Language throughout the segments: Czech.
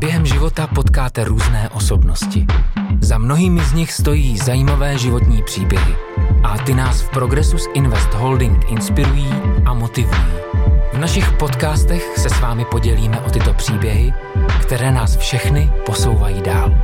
Během života potkáte různé osobnosti. Za mnohými z nich stojí zajímavé životní příběhy. A ty nás v Progressus Invest Holding inspirují a motivují. V našich podcastech se s vámi podělíme o tyto příběhy, které nás všechny posouvají dál.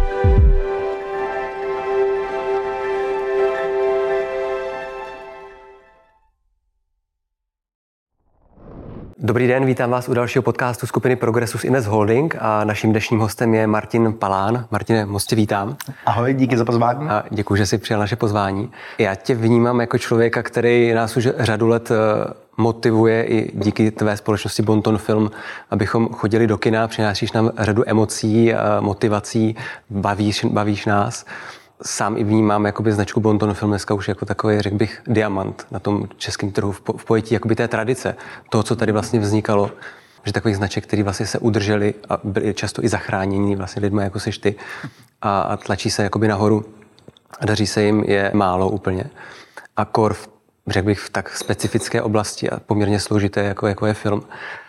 Dobrý den, vítám vás u dalšího podcastu skupiny Progressus Invest Holding a naším dnešním hostem je Martin Palán. Martine, moc tě vítám. Ahoj, díky za pozvání. A děkuji, že jsi přijal naše pozvání. Já tě vnímám jako člověka, který nás už řadu let motivuje i díky tvé společnosti Bonton Film, abychom chodili do kina, přinášíš nám řadu emocí, motivací, bavíš nás. Sám i vnímám jakoby značku Bonton Film dneska už jako takový, řekl bych, diamant na tom českém trhu v pojetí jakoby té tradice. Toho, co tady vlastně vznikalo, že takových značek, které vlastně se udržely a byly často i zachránění vlastně lidmi, jako seš ty, a tlačí se jakoby nahoru a daří se jim, je málo úplně. A kor, řekl bych, v tak specifické oblasti a poměrně složité, jako je film.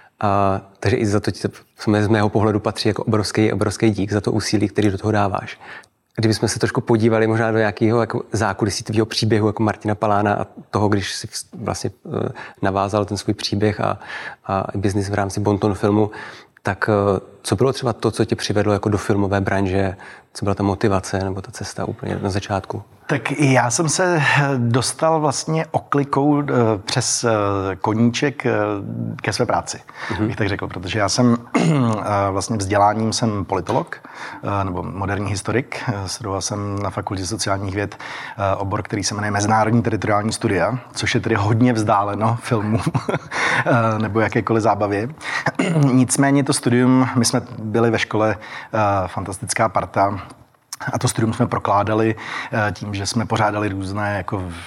Takže i za to ti z mého pohledu patří jako obrovský dík za to úsilí, který do toho dáváš. Kdybychom se trošku podívali možná do nějakého jako zákulisí tvýho příběhu jako Martina Palána a toho, když jsi vlastně navázal ten svůj příběh a biznis v rámci Bonton Filmu, tak co bylo třeba to, co tě přivedlo jako do filmové branže? Co byla ta motivace nebo ta cesta úplně na začátku? Tak já jsem se dostal vlastně oklikou přes koníček ke své práci, bych tak řekl, protože já jsem vlastně vzděláním jsem politolog nebo moderní historik. Studoval jsem na Fakultě sociálních věd obor, který se jmenuje Mezinárodní teritoriální studia, což je tedy hodně vzdáleno filmu nebo jakékoliv zábavě. Nicméně to studium, my jsme byli ve škole fantastická parta, a to studium jsme prokládali tím, že jsme pořádali různé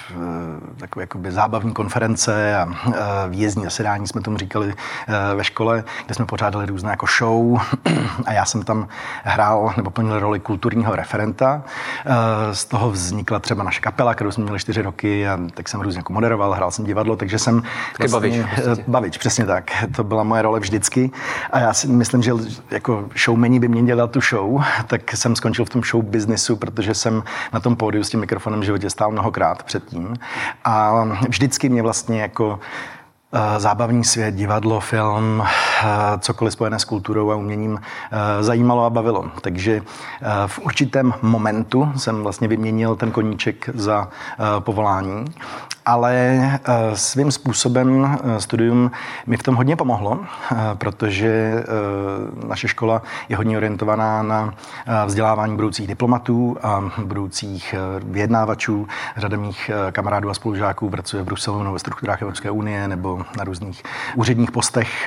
takové zábavní konference a výjezdní zasedání, jsme tomu říkali ve škole, kde jsme pořádali různé jako show a já jsem tam hrál nebo plnil roli kulturního referenta. Z toho vznikla třeba naše kapela, kterou jsme měli 4 roky a tak jsem různě jako moderoval, hrál jsem divadlo, takže jsem vlastně bavič, přesně tak. To byla moje role vždycky a já si myslím, že jako showmeni by měli dělat tu show, tak jsem skončil v tom show biznesu, protože jsem na tom pódiu s tím mikrofonem v životě stál mnohokrát předtím. A vždycky mě vlastně jako zábavní svět, divadlo, film, cokoliv spojené s kulturou a uměním zajímalo a bavilo. Takže v určitém momentu jsem vlastně vyměnil ten koníček za povolání, ale svým způsobem studium mi v tom hodně pomohlo, protože naše škola je hodně orientovaná na vzdělávání budoucích diplomatů a budoucích vyjednávačů. Řada mých kamarádů a spolužáků pracuje v Bruselu nebo ve strukturách Evropské unie nebo na různých úředních postech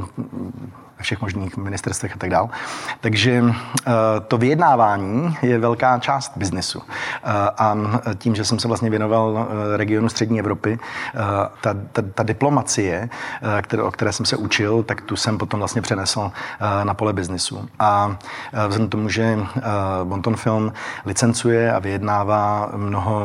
ve všech možných ministerstvech a tak dál. Takže to vyjednávání je velká část biznesu. A tím, že jsem se vlastně věnoval regionu střední Evropy, ta diplomacie, o které jsem se učil, tak tu jsem potom vlastně přenesl na pole biznesu. A vzhledem tomu, že Bonton Film licencuje a vyjednává mnoho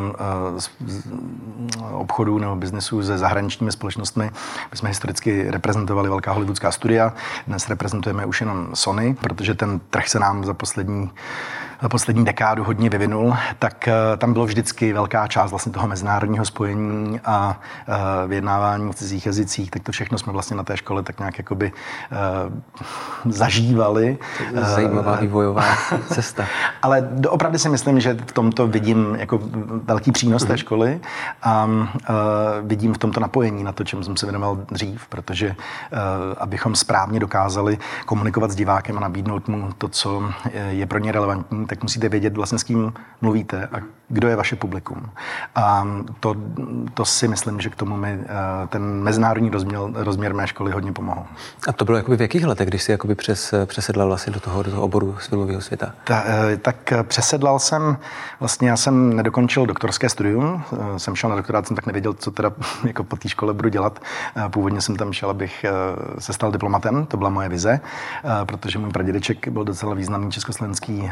obchodů nebo biznesů se zahraničními společnostmi, my jsme historicky reprezentovali velká hollywoodská studia, dnes reprezentujeme už jenom Sony, protože ten trh se nám za poslední dekádu hodně vyvinul, tak tam bylo vždycky velká část vlastně toho mezinárodního spojení a vyjednávání v cizích jazycích, tak to všechno jsme vlastně na té škole tak nějak jakoby zažívali. Zajímavá vývojová cesta. Ale opravdu si myslím, že v tomto vidím jako velký přínos té školy a vidím v tomto napojení na to, čemu jsem se věnoval dřív, protože abychom správně dokázali komunikovat s divákem a nabídnout mu to, co je pro ně relevantní, tak musíte vědět vlastně, s kým mluvíte a kdo je vaše publikum. A to si myslím, že k tomu mi ten mezinárodní rozměr mé školy hodně pomohl. A to bylo jakoby v jakých letech, když jsi jakoby přesedlal vlastně do toho oboru z filmového světa? Tak přesedlal jsem, vlastně já jsem nedokončil doktorské studium, jsem šel na doktorát, jsem tak nevěděl, co teda jako po té škole budu dělat. Původně jsem tam šel, abych se stal diplomatem, to byla moje vize, protože můj pradědeček byl docela významný československý diplomat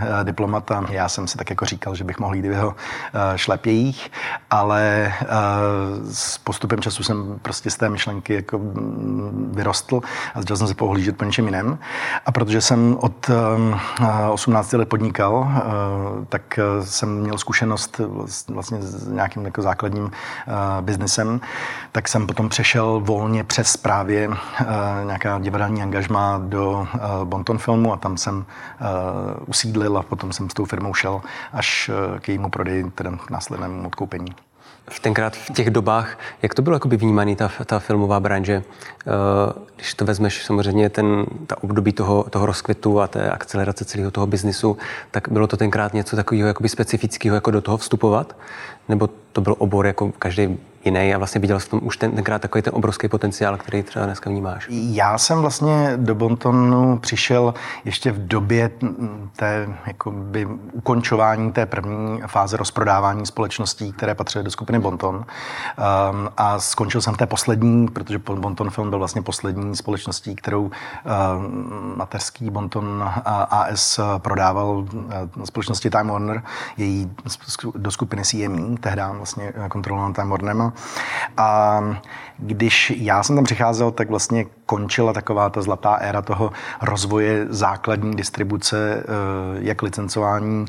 diplomat a já jsem si tak jako říkal, že bych mohl jít v jeho šlepějích, ale s postupem času jsem prostě z té myšlenky jako vyrostl a začal jsem se pohlížet po něčem jiném. A protože jsem od 18 let podnikal, tak jsem měl zkušenost vlastně s nějakým jako základním biznesem, tak jsem potom přešel volně přes právě nějaká divadelní angažmá do Bonton filmu a tam jsem usídlil a potom jsem s tou firmou šel až k jejímu prodeji, teda k následnému odkoupení. Tenkrát v těch dobách, jak to bylo jakoby vnímaný ta filmová branže? Když to vezmeš samozřejmě ta období toho rozkvětu a té akcelerace celého toho biznisu, tak bylo to tenkrát něco takového jakoby specifického, jako do toho vstupovat? Nebo to byl obor jako každý jiný a vlastně viděl jsi v tom už tenkrát takový ten obrovský potenciál, který třeba dneska vnímáš? Já jsem vlastně do Bontonu přišel ještě v době té jakoby ukončování té první fáze rozprodávání společností, které patřily do skupiny Bonton. A skončil jsem v té poslední, protože Bonton Film byl vlastně poslední společností, kterou mateřský Bonton AS prodával společnosti Time Warner, její do skupiny CME, tehdy vlastně kontrolovaná Time Warnerem. A když já jsem tam přicházel, tak vlastně končila taková ta zlatá éra toho rozvoje základní distribuce, jak licencování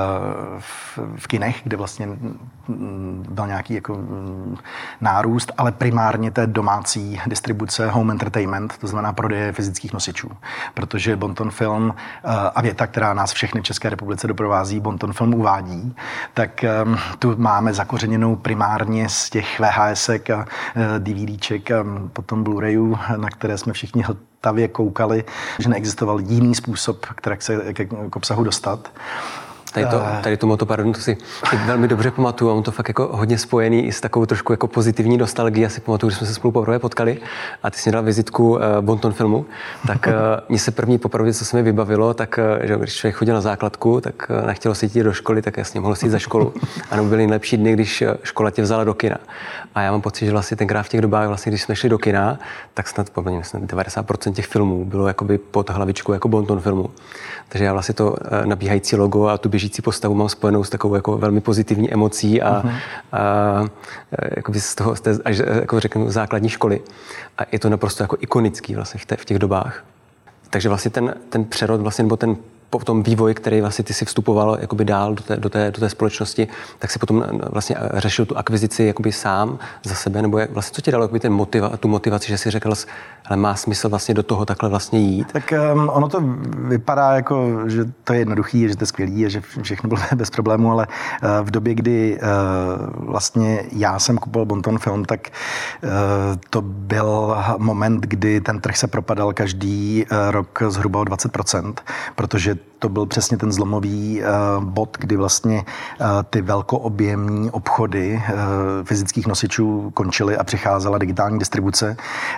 v kinech, kde vlastně byl nějaký jako nárůst, ale primárně té domácí distribuce home entertainment, to znamená prodeje fyzických nosičů. Protože Bonton Film a věta, která nás všechny v České republice doprovází, Bonton Film uvádí, tak tu máme zakořeněnou primárně z těch VHSek a DVDček a potom Blu-rayů, na které jsme všichni hltavě koukali, že neexistoval jiný způsob, jak se k obsahu dostat. Tady tu motoparodnu, to si velmi dobře pamatuju a on to fakt jako hodně spojený i s takovou trošku jako pozitivní nostalgií. Já si pamatuju, že jsme se spolu poprvé potkali a ty jsi mi dal vizitku Bonton Filmu, tak mně se první poprvé, co se mi vybavilo, tak že když člověk chodil na základku, tak nechtělo se jít do školy, tak jasně mohl si jít za školu. A nebo byly nejlepší dny, když škola tě vzala do kina. A já mám pocit, že vlastně tenkrát v těch dobách, vlastně, když jsme šli do kina, tak snad 90% těch filmů bylo jakoby pod hlavičkou jako Bonton Filmu. Takže já vlastně to nabíhající logo a tu běžící postavu mám spojenou s takovou jako velmi pozitivní emocí a jakoby z toho, až jako řeknu, základní školy. A je to naprosto jako ikonický vlastně v těch dobách. Takže vlastně ten přerod vlastně, nebo ten potom vývoj, který vlastně ty si vstupoval jakoby dál do té společnosti, tak si potom vlastně řešil tu akvizici jakoby sám za sebe, nebo vlastně co ti dalo jakoby tu motivaci, že si řekl, ale má smysl vlastně do toho takhle vlastně jít? Tak ono to vypadá jako, že to je jednoduchý, že to je skvělý a že všechno bylo bez problému, ale v době, kdy vlastně já jsem kupoval Bonton Film, tak to byl moment, kdy ten trh se propadal každý rok zhruba o 20%, protože to byl přesně ten zlomový bod, kdy vlastně ty velkoobjemní obchody fyzických nosičů končily a přicházela digitální distribuce.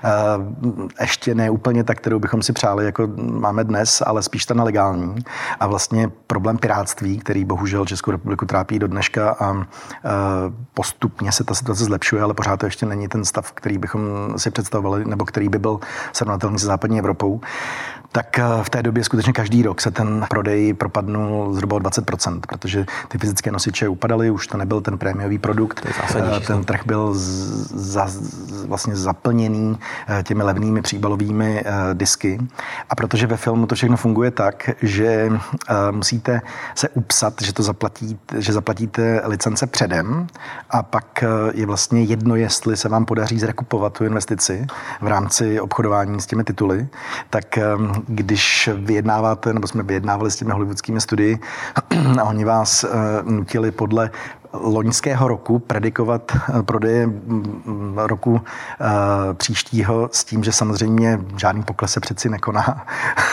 Ještě ne úplně ta, kterou bychom si přáli, jako máme dnes, ale spíš ta nelegální. A vlastně problém pirátství, který bohužel Českou republiku trápí do dneška a postupně se ta situace zlepšuje, ale pořád to ještě není ten stav, který bychom si představovali, nebo který by byl srovnatelný se západní Evropou. Tak v té době skutečně každý rok se ten prodej propadnul zhruba o 20%, protože ty fyzické nosiče upadaly, už to nebyl ten prémiový produkt. Ten trh byl vlastně zaplněný těmi levnými příbalovými disky. A protože ve filmu to všechno funguje tak, že musíte se upsat, že zaplatíte licence předem a pak je vlastně jedno, jestli se vám podaří zrekupovat tu investici v rámci obchodování s těmi tituly, tak když vyjednáváte, nebo jsme vyjednávali s těmi hollywoodskými studii a oni vás nutili podle loňského roku predikovat prodeje roku příštího s tím, že samozřejmě žádný pokles se přeci nekoná,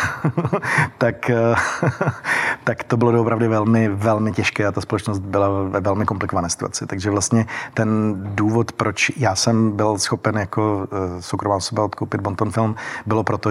tak to bylo opravdu velmi, velmi těžké a ta společnost byla ve velmi komplikované situaci. Takže vlastně ten důvod, proč já jsem byl schopen jako soukromá osoba odkoupit Bonton Film, bylo proto, že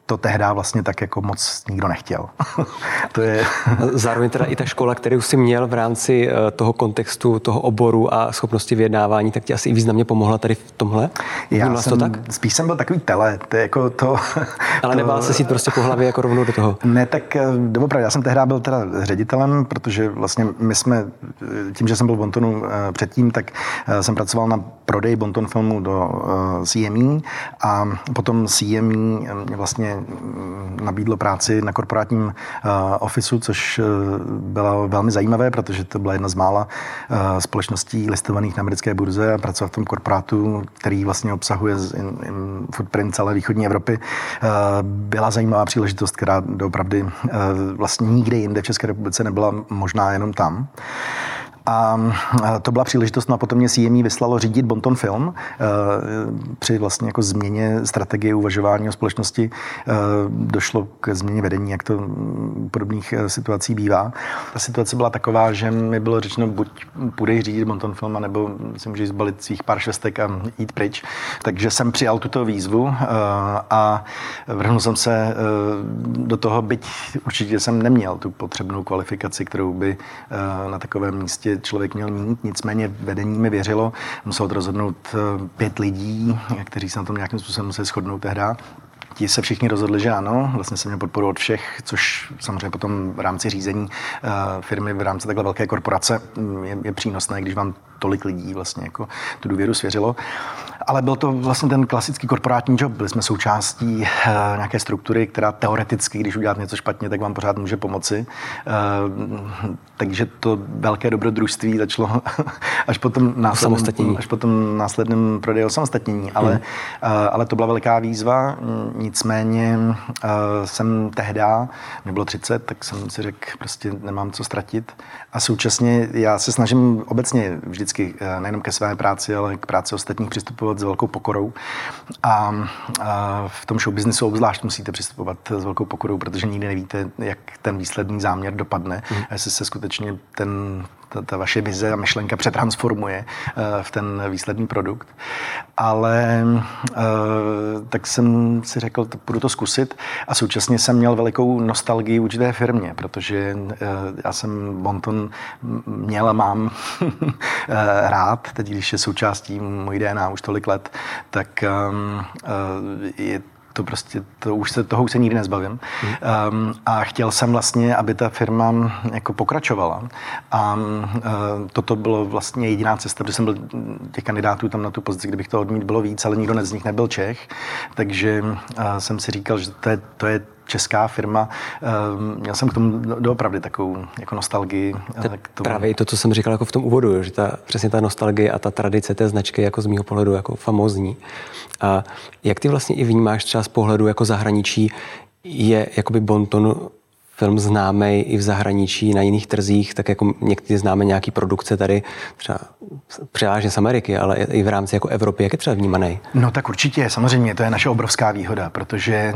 to tehdy vlastně tak jako moc nikdo nechtěl. To je... Zároveň teda i ta škola, kterou jsi měl v rámci toho kontextu, toho oboru a schopnosti vyjednávání, tak ti asi i významně pomohla tady v tomhle? Spíš jsem byl takový tele, to je jako to... Ale nebál se jít prostě po hlavě jako rovnou do toho? Ne, tak doopravdy, já jsem tehdy byl teda ředitelem, protože vlastně my jsme, tím, že jsem byl v Bontonu předtím, tak jsem pracoval na prodej Bonton filmu do CME a potom CME vlastně nabídlo práci na korporátním ofisu, což bylo velmi zajímavé, protože to byla jedna z mála společností listovaných na americké burze a pracovat v tom korporátu, který vlastně obsahuje footprint celé východní Evropy, byla zajímavá příležitost, která doopravdy vlastně nikde jinde v České republice nebyla možná jenom tam. A to byla příležitost, no a potom mě CME vyslalo řídit Bonton Film při vlastně jako změně strategie uvažování o společnosti. Došlo k změně vedení, jak to u podobných situací bývá. Ta situace byla taková, že mi bylo řečeno, buď půjdeš řídit Bonton Film, nebo si můžeš zbalit svých pár švestek a jít pryč. Takže jsem přijal tuto výzvu a vrhnul jsem se do toho, byť určitě jsem neměl tu potřebnou kvalifikaci, kterou by na takovém místě člověk měl mít, nicméně vedení mi věřilo, muselo rozhodnout 5 lidí, kteří se na tom nějakým způsobem museli shodnout tehda. Ti se všichni rozhodli, že ano, vlastně jsem měl podporu od všech, což samozřejmě potom v rámci řízení firmy, v rámci takhle velké korporace je přínosné, když vám tolik lidí vlastně jako tu důvěru svěřilo. Ale byl to vlastně ten klasický korporátní job. Byli jsme součástí nějaké struktury, která teoreticky, když uděláte něco špatně, tak vám pořád může pomoci. Takže to velké dobrodružství začalo až potom následném prodeji osamostatnění. Ale to byla veliká výzva. Nicméně jsem tehda, mě bylo 30, tak jsem si řekl, prostě nemám co ztratit. A současně já se snažím obecně vždycky nejenom ke své práci, ale k práci ostatních přistupovat s velkou pokorou. A v tom showbiznesu obzvlášť musíte přistupovat s velkou pokorou, protože nikdy nevíte, jak ten výsledný záměr dopadne. A jestli se skutečně ta vaše vize a myšlenka přetransformuje v ten výsledný produkt. Ale tak jsem si řekl, půjdu to zkusit a současně jsem měl velikou nostalgii vůči té firmě, protože já jsem Bonton měl a mám rád, teď když je součástí mojí DNA už tolik let, tak je to prostě, toho už se nikdy nezbavím. A chtěl jsem vlastně, aby ta firma jako pokračovala. A toto bylo vlastně jediná cesta, protože jsem byl těch kandidátů tam na tu pozici, kdybych to odmít, bylo víc, ale nikdo z nich nebyl Čech. Takže jsem si říkal, že to je česká firma. Měl jsem k tomu doopravdy takovou jako nostalgii. Právě i to, co jsem říkal jako v tom úvodu, že přesně ta nostalgie a ta tradice té značky jako z mýho pohledu jako famózní. A jak ty vlastně i vnímáš třeba z pohledu jako zahraničí, je jakoby Bonton film známý i v zahraničí na jiných trzích, tak jako někdy známe nějaký produkce tady třeba převážně z Ameriky, ale i v rámci jako Evropy, jak je třeba vnímaný? No tak určitě, samozřejmě, to je naše obrovská výhoda, protože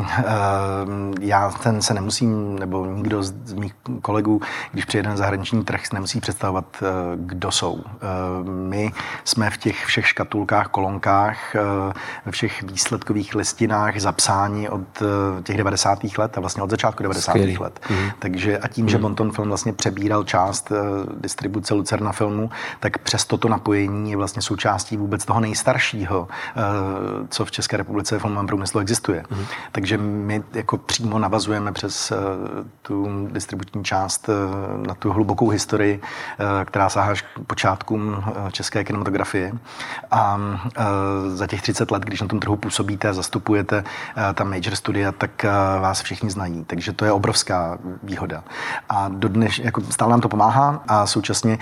já se nemusím, nebo nikdo z mých kolegů, když přijede na zahraniční trh, nemusí představovat, kdo jsou. My jsme v těch všech škatulkách, kolonkách, ve všech výsledkových listinách zapsáni od těch 90. let a vlastně od začátku 90. let. Takže a tím, že Bonton Film vlastně přebíral část distribuce Lucerna filmu, tak přes toto napojení je vlastně součástí vůbec toho nejstaršího, co v České republice v filmovém průmyslu existuje. Takže my jako přímo navazujeme přes tu distribuční část na tu hlubokou historii, která sahá k počátkům české kinematografie. A za těch 30 let, když na tom trhu působíte a zastupujete ta major studia, tak vás všichni znají. Takže to je obrovská výhoda. A dodnes jako stále nám to pomáhá a současně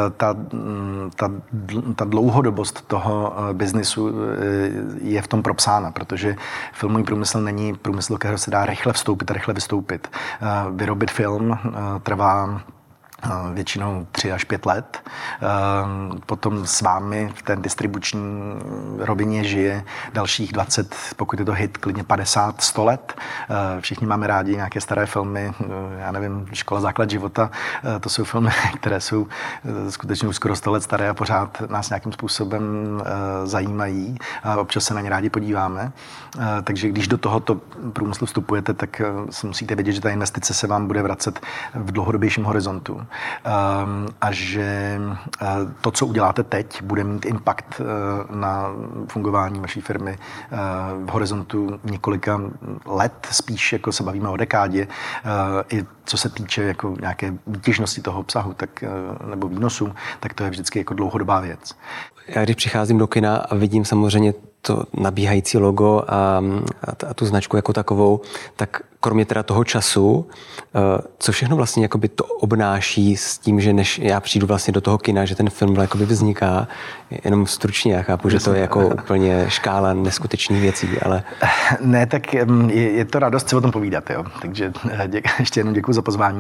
ta dlouhodobost toho biznisu je v tom propsána, protože filmový průmysl není průmysl, do kterého se dá rychle vstoupit a rychle vystoupit. Vyrobit film trvá většinou 3 až 5 let. Potom s vámi v té distribuční rovině žije dalších 20, pokud je to hit, klidně 50, 100 let. Všichni máme rádi nějaké staré filmy, já nevím, Škola základ života, to jsou filmy, které jsou skutečně už skoro 100 let staré a pořád nás nějakým způsobem zajímají a občas se na ně rádi podíváme. Takže když do tohoto průmyslu vstupujete, tak si musíte vědět, že ta investice se vám bude vracet v dlouhodobějším horizontu. A že to, co uděláte teď, bude mít impact na fungování vaší firmy v horizontu několika let, spíš jako se bavíme o dekádě, i co se týče jako nějaké výtěžnosti toho obsahu tak, nebo výnosu, tak to je vždycky jako dlouhodobá věc. Já když přicházím do kina a vidím samozřejmě to nabíhající logo a tu značku jako takovou, tak kromě teda toho času, co všechno vlastně jakoby to obnáší s tím, že než já přijdu vlastně do toho kina, že ten film jakoby vzniká, jenom stručně, já chápu, že to je jako úplně škála neskutečných věcí, ale... Ne, tak je to radost si o tom povídat, jo. Takže ještě jednou děkuji za pozvání,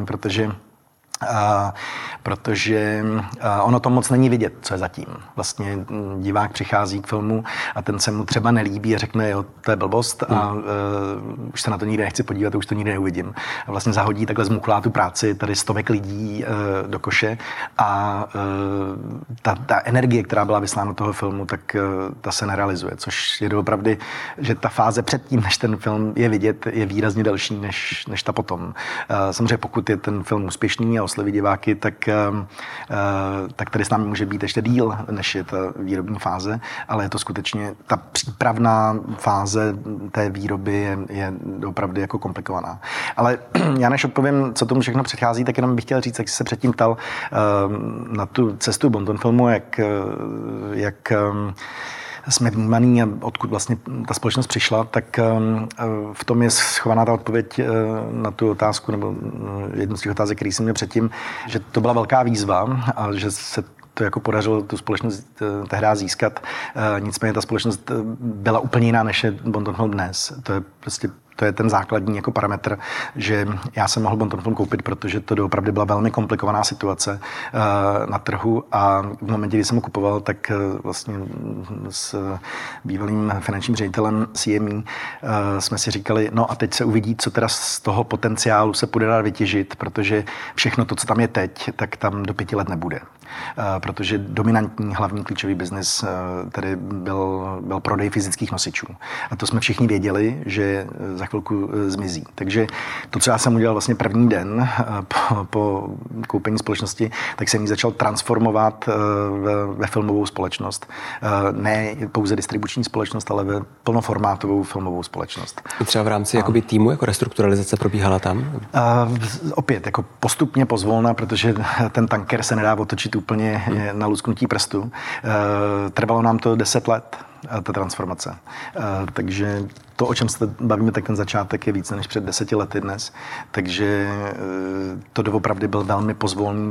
protože ono to moc není vidět, co je zatím. Vlastně divák přichází k filmu a ten se mu třeba nelíbí a řekne, jo, to je blbost a už se na to nikdy nechci podívat, už to nikdy neuvidím. A vlastně zahodí takhle zmuchlá tu práci tady stovek lidí do koše a ta energie, která byla vyslána do toho filmu, tak ta se nerealizuje, což je doopravdy, že ta fáze předtím, než ten film je vidět, je výrazně delší než ta potom. Samozřejmě pokud je ten film úspěšný a osloví diváky, tak tady s námi může být ještě díl, než je ta výrobní fáze, ale je to skutečně, ta přípravná fáze té výroby je opravdu jako komplikovaná. Ale já než odpovím, co tomu všechno předchází, tak jenom bych chtěl říct, jak jsi se předtím ptal na tu cestu Bonton filmu, jak jsme vnímaný a odkud vlastně ta společnost přišla, tak v tom je schovaná ta odpověď na tu otázku, nebo jednu z těch otázek, který jsem měl předtím, že to byla velká výzva a že se to jako podařilo tu společnost tehdy získat. Nicméně ta společnost byla úplně jiná, než je Bonton Film dnes. To je ten základní jako parametr, že já jsem mohl Bonton Film koupit, protože to doopravdy byla velmi komplikovaná situace na trhu a v momentě, kdy jsem ho kupoval, tak vlastně s bývalým finančním ředitelem CME jsme si říkali, no a teď se uvidí, co teda z toho potenciálu se bude dát vytěžit, protože všechno to, co tam je teď, tak tam do 5 let nebude. Protože dominantní hlavní klíčový biznis tedy byl prodej fyzických nosičů. A to jsme všichni věděli, že za chvilku zmizí. Takže to, co já jsem udělal vlastně první den po koupení společnosti, tak jsem ji začal transformovat ve filmovou společnost. Ne pouze distribuční společnost, ale ve plnoformátovou filmovou společnost. I třeba v rámci jakoby týmu, jako restrukturalizace probíhala tam? Opět, jako postupně pozvolna, protože ten tanker se nedá otočit úplně na lusknutí prstu. Trvalo nám to 10 let, ta transformace. Takže to, o čem se bavíme, tak ten začátek je více než před 10 lety dnes. Takže to doopravdy byl velmi pozvolný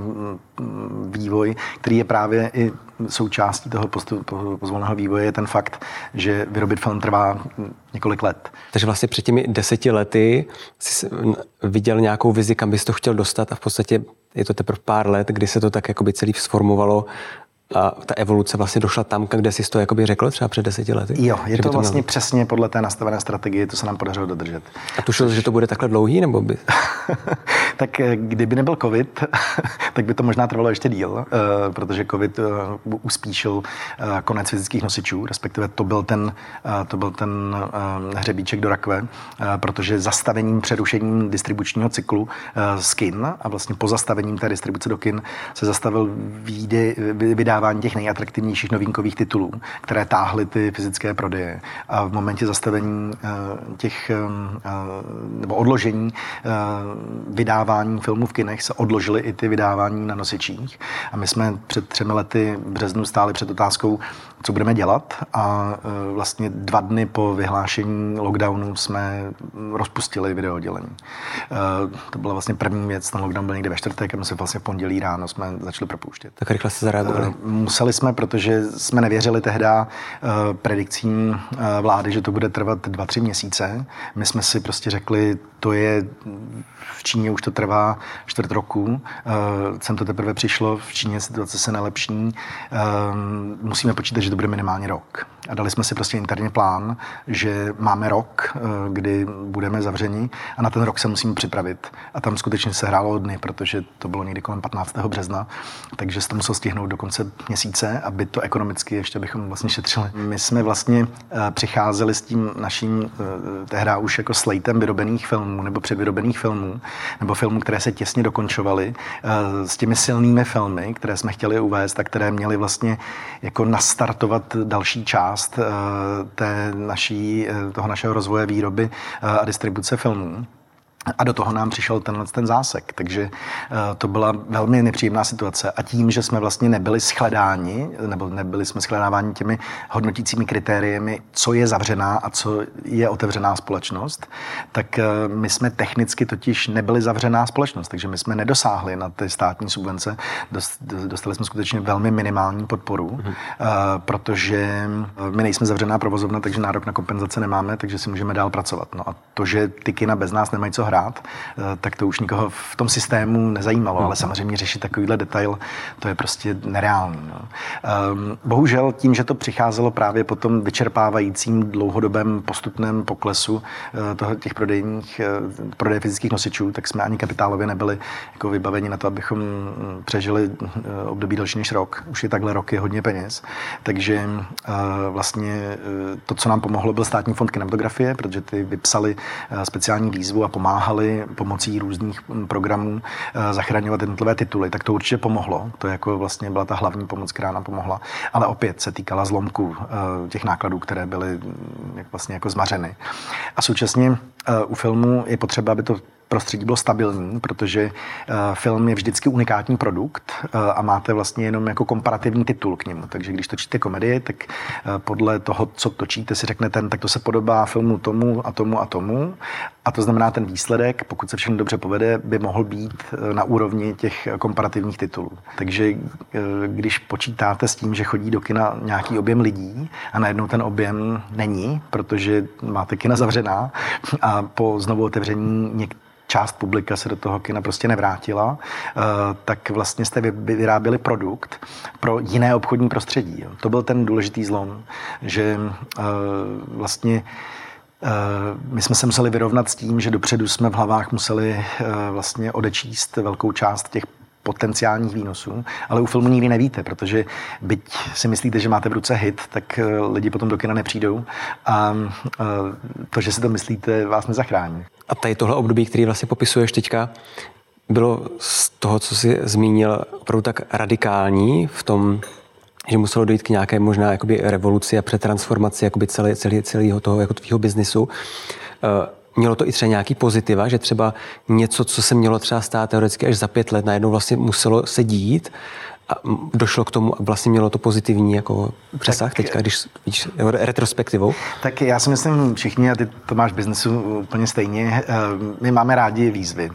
vývoj, který je právě i součástí toho pozvolného vývoje, je ten fakt, že vyrobit film trvá několik let. Takže vlastně před těmi 10 lety jsi viděl nějakou vizi, kam bys to chtěl dostat a v podstatě je to teprve pár let, kdy se to tak jakoby celý sformovalo a ta evoluce vlastně došla tam, kde jsi to jakoby řekl třeba před 10 lety? Jo, je to vlastně přesně podle té nastavené strategie, to se nám podařilo dodržet. A tušil, že to bude takhle dlouhý, nebo by? Tak kdyby nebyl covid, tak by to možná trvalo ještě díl, protože covid uspíšil konec fyzických nosičů, respektive to byl ten hřebíček do rakve, protože zastavením, přerušením distribučního cyklu z kin a vlastně pozastavením té distribuce do kin se zastavil vydávání těch nejatraktivnějších novinkových titulů, které táhly ty fyzické prodeje. A v momentě zastavení těch nebo odložení vydávání filmů v kinech se odložily i ty vydávání na nosičích. A my jsme před 3 lety v březnu stáli před otázkou, co budeme dělat a vlastně 2 dny po vyhlášení lockdownu jsme rozpustili videooddělení. To byla vlastně první věc, ten lockdown byl někde ve čtvrtek a my se vlastně v pondělí ráno jsme začali propouštět. Tak rychle jste zareagovali? Museli jsme, protože jsme nevěřili tehda predikcím vlády, že to bude trvat 2-3 měsíce. My jsme si prostě řekli, to je v Číně už to trvá 4 roku, sem to teprve přišlo, v Číně situace se nelepší, musíme počítat, že to bude minimálně rok. A dali jsme si prostě interně plán, že máme rok, kdy budeme zavřeni a na ten rok se musíme připravit. A tam skutečně se hrálo dny, protože to bylo někdy kolem 15. března, takže se to muselo stihnout do konce měsíce, aby to ekonomicky ještě bychom vlastně šetřili. My jsme vlastně přicházeli s tím naším tehdy už jako slejtem vyrobených filmů nebo předvyrobených filmů, nebo filmů, které se těsně dokončovaly, s těmi silnými filmy, které jsme chtěli uvést a které měly vlastně jako nastartovat další část toho našeho rozvoje výroby a distribuce filmů. A do toho nám přišel ten zásek, takže to byla velmi nepříjemná situace. A tím, že jsme vlastně nebyli shledáni, nebo nebyli jsme shledáváni těmi hodnotícími kritériemi, co je zavřená a co je otevřená společnost, tak my jsme technicky totiž nebyli zavřená společnost, takže my jsme nedosáhli na ty státní subvence. Dostali jsme skutečně velmi minimální podporu, protože my nejsme zavřená provozovna, takže nárok na kompenzace nemáme, takže si můžeme dál pracovat. No a to, že ty kina bez nás nemají co hrát, tak to už nikoho v tom systému nezajímalo, ale samozřejmě řešit takovýhle detail, to je prostě nereálný. No. Bohužel tím, že to přicházelo právě po tom vyčerpávajícím dlouhodobém postupném poklesu těch prodeje fyzických nosičů, tak jsme ani kapitálově nebyli jako vybaveni na to, abychom přežili období delší než rok. Už je takhle rok, je hodně peněz. Takže vlastně to, co nám pomohlo, byl Státní fond kinematografie, protože ty vypsali speciální výzvu a pomáhali pomocí různých programů zachraňovat jednotlivé tituly, tak to určitě pomohlo. To jako vlastně byla ta hlavní pomoc, která nám pomohla. Ale opět se týkala zlomku těch nákladů, které byly vlastně jako zmařeny. A současně u filmu je potřeba, aby to prostředí bylo stabilní, protože film je vždycky unikátní produkt a máte vlastně jenom jako komparativní titul k němu. Takže když točíte komedii, tak podle toho, co točíte, si řeknete, tak to se podobá filmu tomu a tomu a tomu. A to znamená, ten výsledek, pokud se všechno dobře povede, by mohl být na úrovni těch komparativních titulů. Takže když počítáte s tím, že chodí do kina nějaký objem lidí a najednou ten objem není, protože máte kina zavřená a po znovu otevření část publika se do toho kina prostě nevrátila, tak vlastně jste vyráběli produkt pro jiné obchodní prostředí. To byl ten důležitý zlom, že vlastně my jsme se museli vyrovnat s tím, že dopředu jsme v hlavách museli vlastně odečíst velkou část těch potenciálních výnosů, ale u filmu nikdy nevíte, protože byť si myslíte, že máte v ruce hit, tak lidi potom do kina nepřijdou a to, že si to myslíte, vás nezachrání. A tady tohle období, který vlastně popisuješ teďka, bylo z toho, co jsi zmínil, opravdu tak radikální v tom, že muselo dojít k nějaké možná jakoby revoluci a přetransformaci jakoby celého toho jako tvýho biznisu. Mělo to i třeba nějaký pozitiva, že třeba něco, co se mělo třeba stát teoreticky až za 5 let, najednou vlastně muselo se dít a došlo k tomu a vlastně mělo to pozitivní jako přesah teďka, když víš, retrospektivou? Tak já si myslím všichni, a ty to máš v biznesu úplně stejně, my máme rádi výzvy.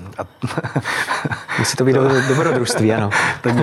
Musí to být dobrodružství, ano.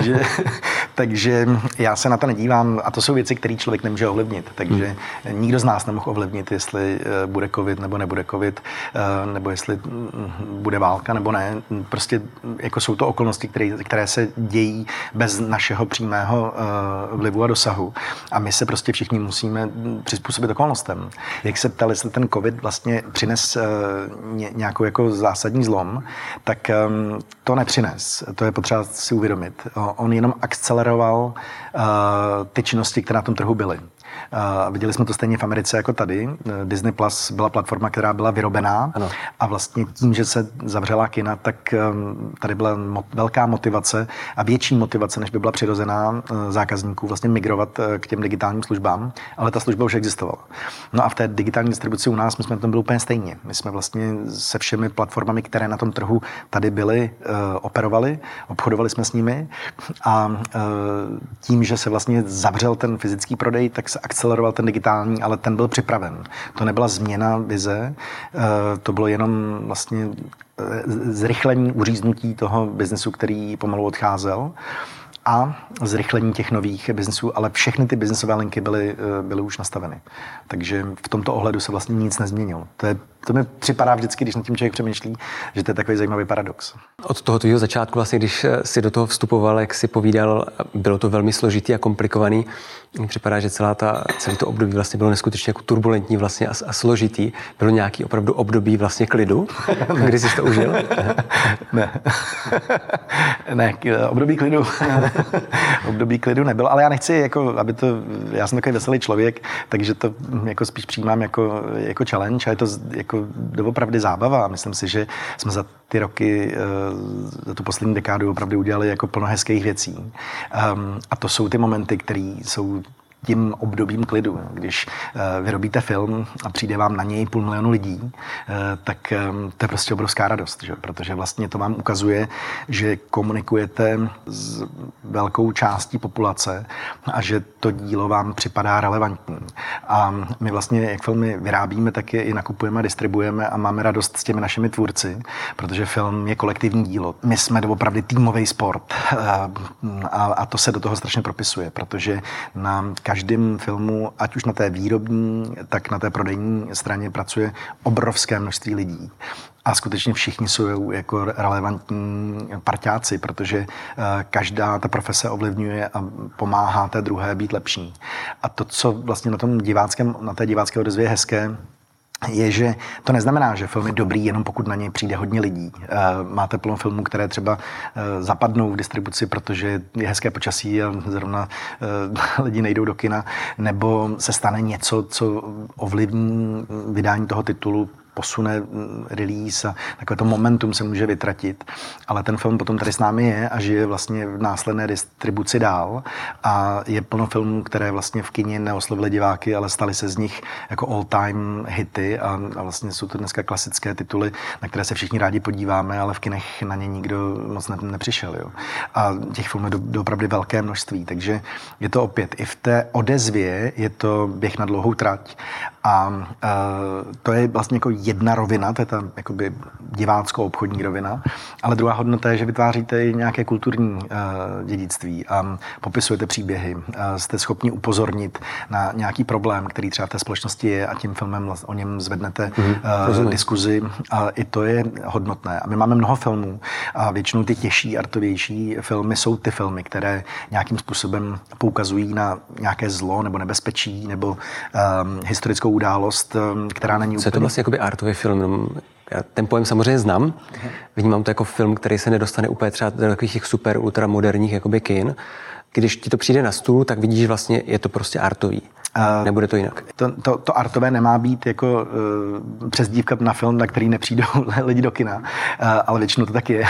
takže já se na to nedívám a to jsou věci, které člověk nemůže ovlivnit. Takže nikdo z nás nemohl ovlivnit, jestli bude covid nebo nebude covid, nebo jestli bude válka nebo ne. Prostě jako jsou to okolnosti, které se dějí bez našeho přímého vlivu a dosahu. A my se prostě všichni musíme přizpůsobit okolnostem. Jak se ptali, jestli ten covid vlastně přines nějakou jako zásadní zlom, tak to nepřines. To je potřeba si uvědomit. On jenom akceleroval ty činnosti, které na tom trhu byly. Viděli jsme to stejně v Americe jako tady. Disney Plus byla platforma, která byla vyrobená a vlastně tím, že se zavřela kina, tak tady byla velká motivace a větší motivace, než by byla přirozená zákazníků vlastně migrovat k těm digitálním službám, ale ta služba už existovala. No a v té digitální distribuci u nás my jsme na tom byli úplně stejně. My jsme vlastně se všemi platformami, které na tom trhu tady byly, operovali, obchodovali jsme s nimi a tím, že se vlastně zavřel ten fyzický prodej, tak se akceleroval ten digitální, ale ten byl připraven. To nebyla změna vize, to bylo jenom vlastně zrychlení, uříznutí toho biznesu, který pomalu odcházel a zrychlení těch nových biznesů, ale všechny ty biznesové linky byly už nastaveny. Takže v tomto ohledu se vlastně nic nezměnilo. To mi připadá vždycky, když nad tím člověk přemýšlí, že to je takový zajímavý paradox. Od toho tvýho začátku, vlastně, když si do toho vstupoval, jak si povídal, bylo to velmi složitý a komplikovaný. Mně připadá, že celé to období vlastně bylo neskutečně jako turbulentní vlastně a složitý. Bylo nějaký opravdu období vlastně klidu? Kdy jsi to užil? Ne, období klidu. Období klidu nebylo, ale já nechci, jako, já jsem takový veselý člověk, takže to jako spíš přijímám jako challenge a je to jako doopravdy zábava. Myslím si, že jsme za ty roky, za tu poslední dekádu opravdu udělali jako plno hezkých věcí. A to jsou ty momenty, které jsou tím obdobím klidu. Když vyrobíte film a přijde vám na něj 500 000 lidí, tak to je prostě obrovská radost, že? Protože vlastně to vám ukazuje, že komunikujete s velkou částí populace a že to dílo vám připadá relevantní. A my vlastně, jak filmy vyrábíme, tak je i nakupujeme, distribuujeme a máme radost s těmi našimi tvůrci, protože film je kolektivní dílo. My jsme opravdu týmový sport a to se do toho strašně propisuje, protože na každém filmu, ať už na té výrobní, tak na té prodejní straně pracuje obrovské množství lidí. A skutečně všichni jsou jako relevantní parťáci, protože každá ta profese ovlivňuje a pomáhá té druhé být lepší. A to, co vlastně na té divácké odezvě je hezké, je, že to neznamená, že film je dobrý, jenom pokud na něj přijde hodně lidí. Máte plno filmů, které třeba zapadnou v distribuci, protože je hezké počasí a zrovna lidi nejdou do kina, nebo se stane něco, co ovlivní vydání toho titulu, posune release a takové to momentum se může vytratit, ale ten film potom tady s námi je a žije vlastně v následné distribuci dál a je plno filmů, které vlastně v kině neoslovily diváky, ale staly se z nich jako all-time hity a vlastně jsou to dneska klasické tituly, na které se všichni rádi podíváme, ale v kinech na ně nikdo moc nepřišel. Jo. A těch filmů je opravdu velké množství, takže je to opět i v té odezvě je to běh na dlouhou trať a to je vlastně jako jedna rovina, to je ta jakoby divácko-obchodní rovina, ale druhá hodnota je, že vytváříte i nějaké kulturní dědictví a popisujete příběhy. Jste schopni upozornit na nějaký problém, který třeba v té společnosti je a tím filmem o něm zvednete diskuzi a i to je hodnotné. A my máme mnoho filmů a většinou ty těžší, artovější filmy jsou ty filmy, které nějakým způsobem poukazují na nějaké zlo nebo nebezpečí nebo historickou událost, která není úplně... Co je to vlastně jakoby artový film? Já ten pojem samozřejmě znám. Vnímám to jako film, který se nedostane úplně třeba do takových těch super ultramoderních jakoby kin. Když ti to přijde na stůl, tak vidíš, že vlastně je to prostě artový. Nebude to jinak. To artové nemá být jako přezdívka na film, na který nepřijdou lidi do kina, ale většinou to tak je.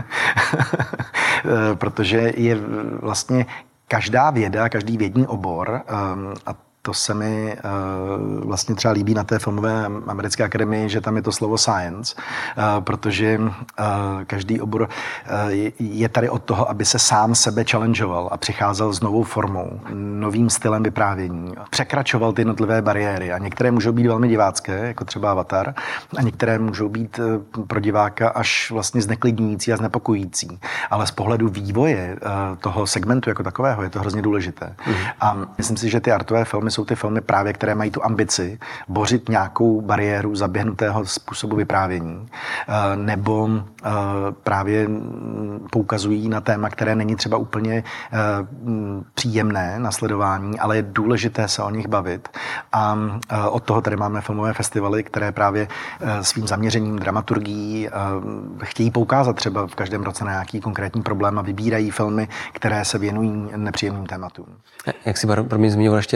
Protože je vlastně každá věda, každý vědní obor a to se mi vlastně třeba líbí na té filmové americké akademii, že tam je to slovo science, protože každý obor je tady od toho, aby se sám sebe challengeoval a přicházel s novou formou, novým stylem vyprávění. Překračoval ty jednotlivé bariéry a některé můžou být velmi divácké, jako třeba Avatar, a některé můžou být pro diváka až vlastně zneklidňující a znepokojící. Ale z pohledu vývoje toho segmentu jako takového je to hrozně důležité. A myslím si, že ty artové filmy jsou ty filmy právě, které mají tu ambici bořit nějakou bariéru zaběhnutého způsobu vyprávění, nebo právě poukazují na téma, které není třeba úplně příjemné na sledování, ale je důležité se o nich bavit. A od toho tady máme filmové festivaly, které právě svým zaměřením dramaturgií chtějí poukázat třeba v každém roce na nějaký konkrétní problém a vybírají filmy, které se věnují nepříjemným tématům. Jak si pro mě zmiňoval ještě jakoby i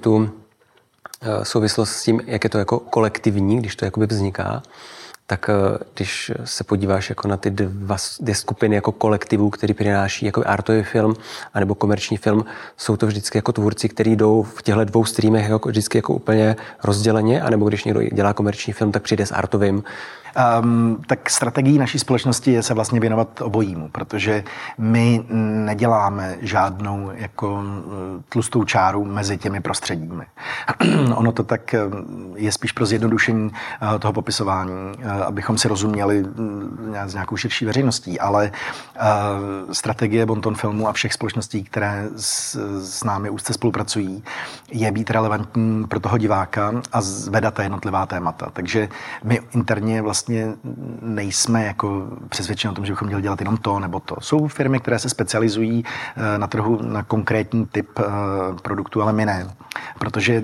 tu souvislost s tím, jak je to jako kolektivní, když to jakoby vzniká, tak když se podíváš jako na ty dvě skupiny jako kolektivů, který přináší jako artový film anebo komerční film, jsou to vždycky jako tvůrci, kteří jdou v těchto dvou streamech jako vždycky jako úplně rozděleně, anebo když někdo dělá komerční film, tak přijde s artovým. Tak strategií naší společnosti je se vlastně věnovat obojímu, protože my neděláme žádnou jako tlustou čáru mezi těmi prostředími. Ono to tak je spíš pro zjednodušení toho popisování, abychom si rozuměli s nějakou širší veřejností, ale strategie Bonton filmu a všech společností, které s námi úzce spolupracují, je být relevantní pro toho diváka a zvedat ta jednotlivá témata. Takže my interně vlastně nejsme jako přesvědčeni o tom, že bychom měli dělat jenom to nebo to. Jsou firmy, které se specializují na trhu na konkrétní typ produktu, ale my ne. Protože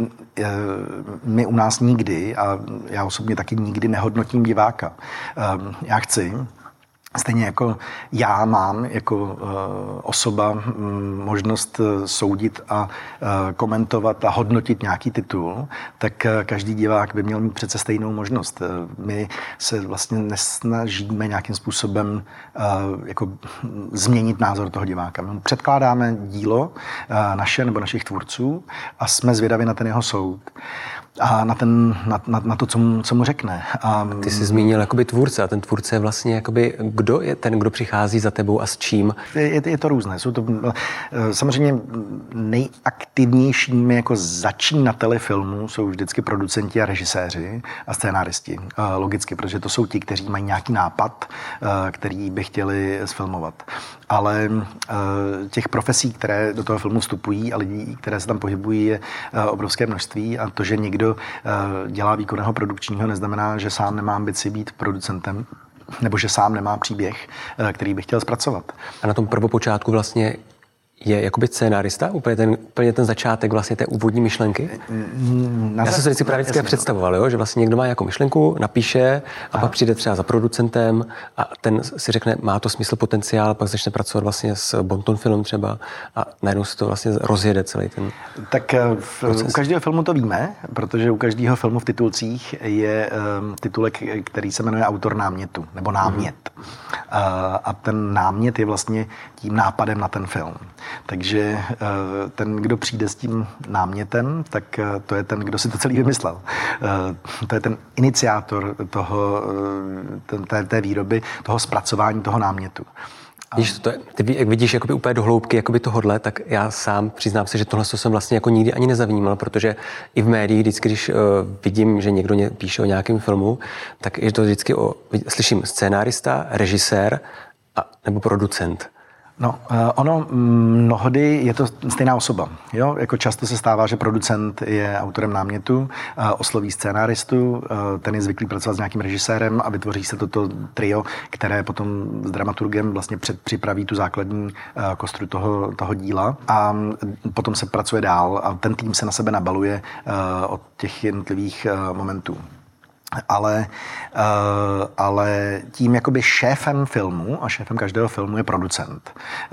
my u nás nikdy, a já osobně taky nikdy nehodnotím diváka. Já chci, stejně jako já mám jako osoba možnost soudit a komentovat a hodnotit nějaký titul, tak každý divák by měl mít přece stejnou možnost. My se vlastně nesnažíme nějakým způsobem jako změnit názor toho diváka. My předkládáme dílo naše nebo našich tvůrců a jsme zvědaví na ten jeho soud. A na to, co mu řekne. Ty jsi zmínil jakoby tvůrce a ten tvůrce je vlastně jakoby, kdo je ten, kdo přichází za tebou a s čím? Je to různé. Jsou to samozřejmě nejaktivnějšími jako začínateli filmu jsou vždycky producenti a režiséři a scénáristi. Logicky, protože to jsou ti, kteří mají nějaký nápad, který by chtěli sfilmovat. Ale těch profesí, které do toho filmu vstupují a lidí, které se tam pohybují, je obrovské množství a to, že někdo dělá výkonného produkčního, neznamená, že sám nemá ambici být producentem nebo že sám nemá příběh, který by chtěl zpracovat. A na tom prvopočátku vlastně je jakoby scénárista? Úplně ten začátek vlastně té úvodní myšlenky? Já jsem se vždycky právě představoval, jo? Že vlastně někdo má jako myšlenku, napíše a pak přijde třeba za producentem a ten si řekne, má to smysl, potenciál, pak začne pracovat vlastně s Bonton film třeba a najednou se to vlastně rozjede celý ten Tak u každého filmu to víme, protože u každého filmu v titulcích je titulek, který se jmenuje autor námětu, nebo námět. A ten námět je vlastně tím nápadem na ten film. Takže ten, kdo přijde s tím námětem, tak to je ten, kdo si to celý vymyslel. To je ten iniciátor té výroby, toho zpracování toho námětu. Ty jak vidíš jakoby úplně do hloubky jakoby tohodle, tak já sám přiznám se, že tohle jsem vlastně jako nikdy ani nezavnímal, protože i v médiích vždycky, když vidím, že někdo píše o nějakém filmu, tak je to vždycky slyším scénárista, režisér nebo producent. No, ono mnohdy je to stejná osoba. Jo? Jako často se stává, že producent je autorem námětu, osloví scénáristu, ten je zvyklý pracovat s nějakým režisérem a vytvoří se toto trio, které potom s dramaturgem vlastně připraví tu základní kostru toho díla a potom se pracuje dál a ten tým se na sebe nabaluje od těch jednotlivých momentů. Ale tím jakoby šéfem filmu a šéfem každého filmu je producent.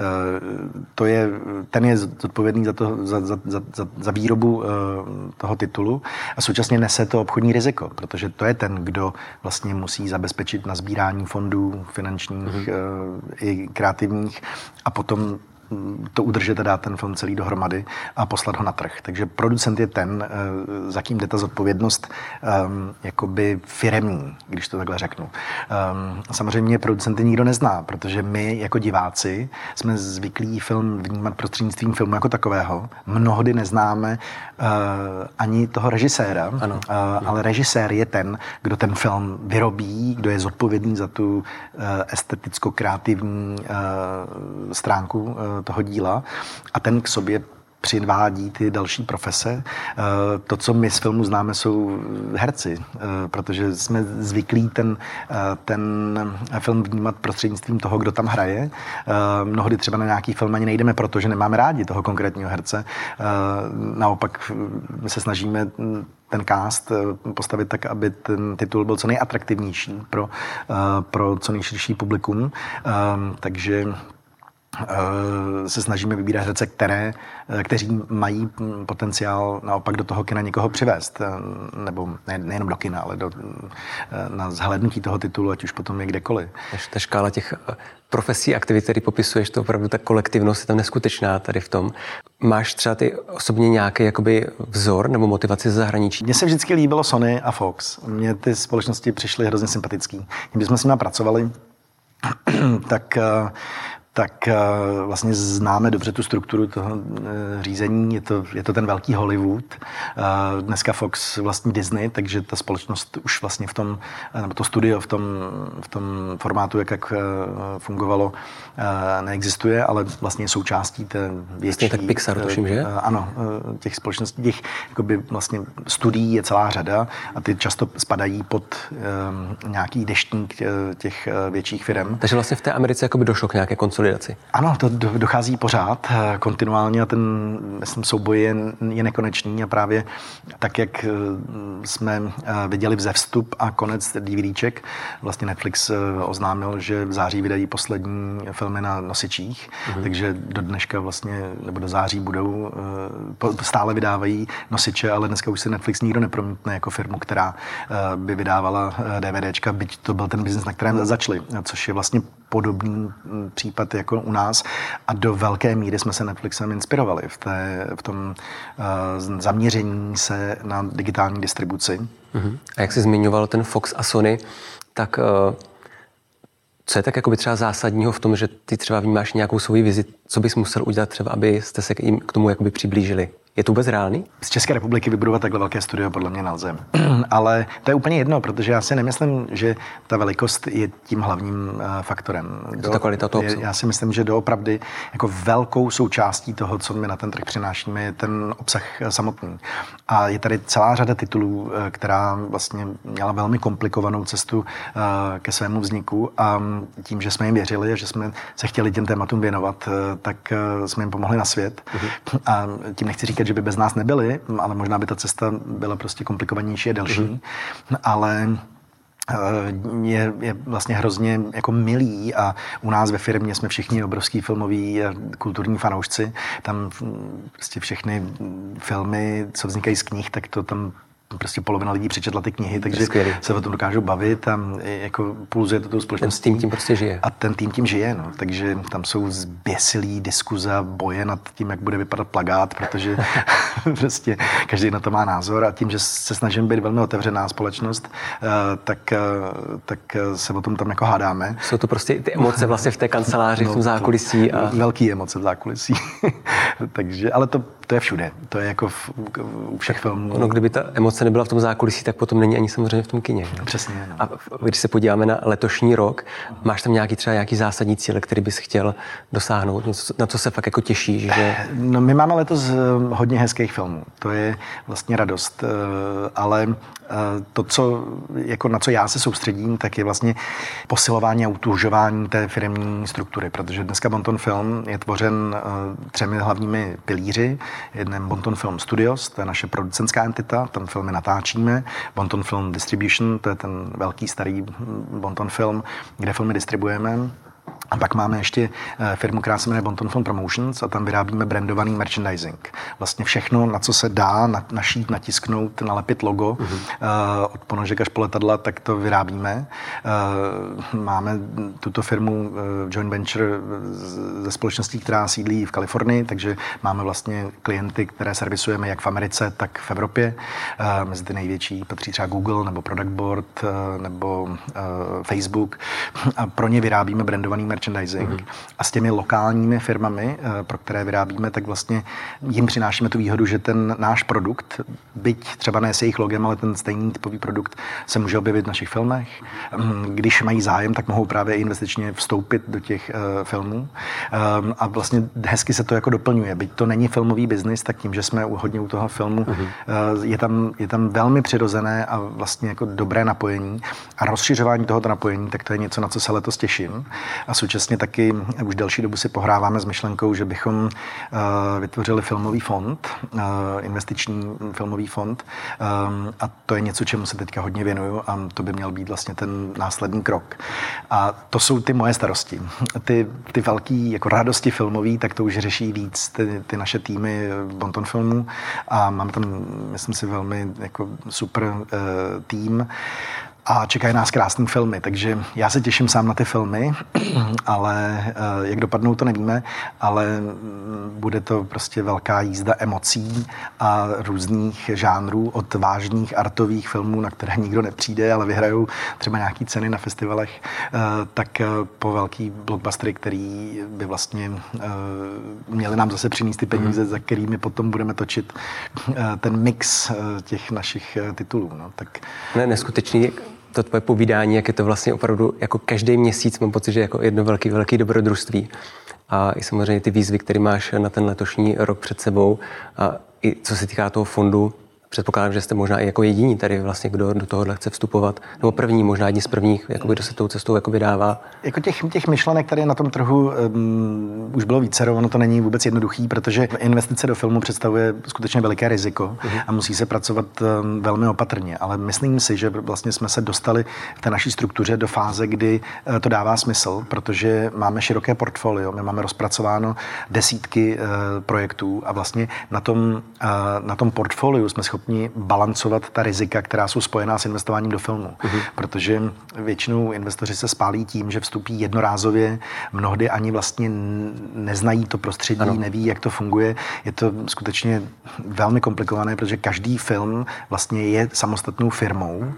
Ten je zodpovědný za výrobu toho titulu a současně nese to obchodní riziko, protože to je ten, kdo vlastně musí zabezpečit nasbírání fondů finančních i kreativních a potom to udržet a dát ten film celý dohromady a poslat ho na trh. Takže producent je ten, za kým jde ta zodpovědnost jakoby firemní, když to takhle řeknu. Samozřejmě producenty nikdo nezná, protože my jako diváci jsme zvyklí film vnímat prostřednictvím filmu jako takového. Mnohdy neznáme ani toho režiséra, ale režisér je ten, kdo ten film vyrobí, kdo je zodpovědný za tu esteticko-kreativní stránku toho díla a ten k sobě přivádí ty další profese. To, co my z filmu známe, jsou herci, protože jsme zvyklí ten film vnímat prostřednictvím toho, kdo tam hraje. Mnohdy třeba na nějaký film ani nejdeme, protože nemáme rádi toho konkrétního herce. Naopak my se snažíme ten cast postavit tak, aby ten titul byl co nejatraktivnější pro co nejširší publikum. Takže se snažíme vybírat herce, kteří mají potenciál naopak do toho kina někoho přivést. Nebo nejenom do kina, ale na zhlédnutí toho titulu, ať už potom je kdekoliv. Ta škála těch profesí, aktivit, který popisuješ, to opravdu ta kolektivnost je tam neskutečná tady v tom. Máš třeba ty osobně nějaký jakoby vzor nebo motivaci ze zahraničí? Mně se vždycky líbilo Sony a Fox. Mně ty společnosti přišly hrozně sympatický. Když jsme s nimi pracovali, tak vlastně známe dobře tu strukturu toho řízení. Je to ten velký Hollywood. Dneska Fox vlastní Disney, takže ta společnost už vlastně nebo to studio v tom formátu, jak fungovalo, neexistuje, ale vlastně je součástí té větší... Vlastně tak Pixar, tuším, že? Ano, těch společností, těch jakoby vlastně studií je celá řada a ty často spadají pod nějaký deštník těch větších firm. Takže vlastně v té Americe jakoby došlo k nějaké konsolidaci. Ano, to dochází pořád, kontinuálně a ten souboj je nekonečný a právě tak, jak jsme viděli vzevstup a konec DVDček, vlastně Netflix oznámil, že v září vydají poslední filmy na nosičích, takže do dneška vlastně, nebo do září stále vydávají nosiče, ale dneska už se Netflix nikdo nepromítne jako firmu, která by vydávala DVDčka, byť to byl ten biznis, na kterém začali, což je vlastně podobný případ jako u nás a do velké míry jsme se Netflixem inspirovali v tom zaměření se na digitální distribuci. A jak jsi zmiňoval ten Fox a Sony, tak co je tak jakoby třeba zásadního v tom, že ty třeba vnímáš nějakou svou vizi, co bys musel udělat třeba, abyste se k tomu jakoby přiblížili? Je to vůbec reálný? Z České republiky vybudovat takhle velké studio podle mě nelze. Ale to je úplně jedno, protože já si nemyslím, že ta velikost je tím hlavním faktorem. Je to ta kvalita toho obsahu? Já si myslím, že doopravdy jako velkou součástí toho, co my na ten trh přinášíme, je ten obsah samotný. A je tady celá řada titulů, která vlastně měla velmi komplikovanou cestu ke svému vzniku a tím, že jsme jim věřili a že jsme se chtěli těm tématům věnovat, tak jsme jim pomohli na svět. A tím nechci říkat, že by bez nás nebyli, ale možná by ta cesta byla prostě komplikovanější a delší. Ale je vlastně hrozně jako milý a u nás ve firmě jsme všichni obrovský filmoví a kulturní fanoušci. Tam prostě všechny filmy, co vznikají z knih, tak to tam prostě polovina lidí přečetla ty knihy, takže se o tom dokážou bavit a jako pulzuje to tou společností. Ten tým tím prostě žije. A ten tým tím žije, no. Takže tam jsou zběsilý diskuze, boje nad tím, jak bude vypadat plakát, protože prostě každý na to má názor a tím, že se snažím být velmi otevřená společnost, tak se o tom tam jako hádáme. Jsou to prostě ty emoce vlastně v té kanceláři, v tom zákulisí. Velký emoce v zákulisí. Takže, ale to je všude. To je jako u všech filmů. No, kdyby ta emoce nebyla v tom zákulisí, tak potom není ani samozřejmě v tom kině. Ne? Přesně. No. A když se podíváme na letošní rok, máš tam nějaký zásadní cíl, který bys chtěl dosáhnout? Na co se fakt jako těšíš? Že... No, my máme letos hodně hezkých filmů. To je vlastně radost. Ale to, na co já se soustředím, tak je vlastně posilování a utužování té firemní struktury, protože dneska Bonton Film je tvořen 3 hlavními pilíři. Jeden Bonton Film Studios, to je naše producentská entita, tam filmy natáčíme. Bonton Film Distribution, to je ten velký starý Bonton Film, kde filmy distribuujeme. A pak máme ještě firmu, která se jmenuje Bonton Film Promotions a tam vyrábíme brandovaný merchandising. Vlastně všechno, na co se dá našít, natisknout, nalepit logo od ponožek až po letadla, tak to vyrábíme. Máme tuto firmu joint venture ze společností, která sídlí v Kalifornii, takže máme vlastně klienty, které servisujeme jak v Americe, tak v Evropě. Mezi ty největší patří třeba Google nebo Product Board nebo Facebook. A pro ně vyrábíme brandovaný merchandising. A s těmi lokálními firmami, pro které vyrábíme, tak vlastně jim přinášíme tu výhodu, že ten náš produkt, byť třeba ne s jejich logem, ale ten stejný typový produkt se může objevit v našich filmech. Když mají zájem, tak mohou právě investičně vstoupit do těch filmů. A vlastně hezky se to jako doplňuje. Byť to není filmový biznis, tak tím, že jsme hodně u toho filmu, je tam velmi přirozené a vlastně jako dobré napojení. A rozšiřování tohoto napojení, tak to je něco, na co se letos těším. A současně taky už delší dobu si pohráváme s myšlenkou, že bychom vytvořili filmový fond, investiční filmový fond, a to je něco, čemu se teďka hodně věnuju a to by měl být vlastně ten následný krok. A to jsou ty moje starosti. Ty velký jako radosti filmový, tak to už řeší víc ty naše týmy Bonton filmů a mám tam, myslím si, velmi jako super tým. A čekají nás krásný filmy, takže já se těším sám na ty filmy, ale jak dopadnou, to nevíme, ale bude to prostě velká jízda emocí a různých žánrů, od vážných artových filmů, na které nikdo nepřijde, ale vyhrajou třeba nějaký ceny na festivalech, tak po velký blockbustery, který by vlastně měli nám zase přinést ty peníze, za kterými potom budeme točit ten mix těch našich titulů. No, tak... Neskutečný to tvoje povídání, jak je to vlastně opravdu jako každý měsíc, mám pocit, že jako jedno velký dobrodružství. A i samozřejmě ty výzvy, které máš na ten letošní rok před sebou. A i co se týká toho fondu, předpokládám, že jste možná i jako jediní tady vlastně, kdo do tohohle chce vstupovat. Nebo první, možná jedni z prvních, jakoby, kdo se tou cestou jako vydává. Jako těch myšlenek tady na tom trhu už bylo vícero, ono to není vůbec jednoduchý, protože investice do filmu představuje skutečně veliké riziko a musí se pracovat velmi opatrně. Ale myslím si, že vlastně jsme se dostali v té naší struktuře do fáze, kdy to dává smysl, protože máme široké portfolio, my máme rozpracováno desítky projektů a vlastně na tom portfoliu jsme schopni balancovat ta rizika, která jsou spojená s investováním do filmu. Protože většinou investoři se spálí tím, že vstupí jednorázově, mnohdy ani vlastně neznají to prostředí, neví, jak to funguje. Je to skutečně velmi komplikované, protože každý film vlastně je samostatnou firmou.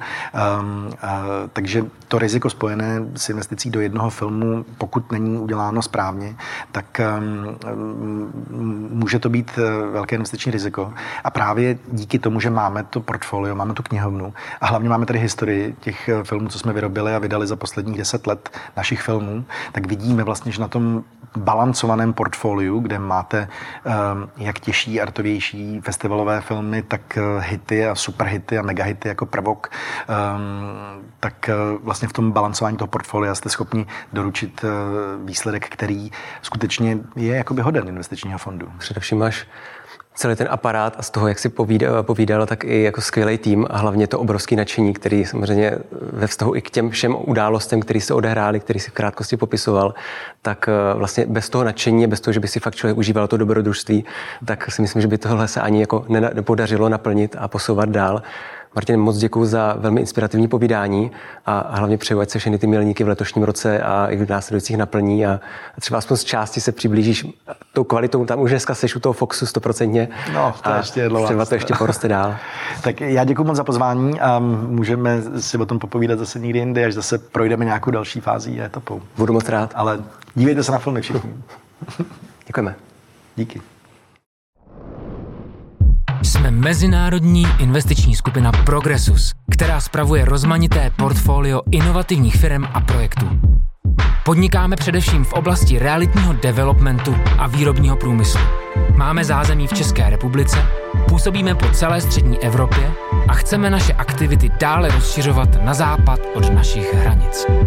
Takže to riziko spojené s investicí do jednoho filmu, pokud není uděláno správně, tak může to být velké investiční riziko. A právě díky tomu, že máme to portfolio, máme tu knihovnu a hlavně máme tady historii těch filmů, co jsme vyrobili a vydali za posledních 10 let našich filmů, tak vidíme vlastně, že na tom balancovaném portfoliu, kde máte jak těžší, artovější festivalové filmy, tak hity a superhity a megahity jako prvok, tak vlastně v tom balancování toho portfolia jste schopni doručit výsledek, který skutečně je jakoby hoden investičního fondu. Především máš celý ten aparát a z toho, jak si povídal, tak i jako skvělý tým a hlavně to obrovský nadšení, který samozřejmě ve vztahu i k těm všem událostem, které se odehrály, který si v krátkosti popisoval, tak vlastně bez toho nadšení, bez toho, že by si fakt člověk užíval to dobrodružství, tak si myslím, že by tohle se ani jako nepodařilo naplnit a posouvat dál. Martine, moc děkuju za velmi inspirativní povídání a hlavně přeju, ať se všechny ty milníky v letošním roce a i v následujících naplní a třeba aspoň z části se přiblížíš tou kvalitou. Tam už dneska seš u toho Foxu 100%. No, to ještě je dlouhá. Třeba to ještě poroste dál. Tak já děkuju moc za pozvání a můžeme si o tom popovídat zase někdy jindy, až zase projdeme nějakou další fází a etapou. Budu moc rád. Ale dívejte se na filmy všichni. Děkujeme. Díky. Jsme mezinárodní investiční skupina Progressus, která spravuje rozmanité portfolio inovativních firm a projektů. Podnikáme především v oblasti realitního developmentu a výrobního průmyslu. Máme zázemí v České republice, působíme po celé střední Evropě a chceme naše aktivity dále rozšiřovat na západ od našich hranic.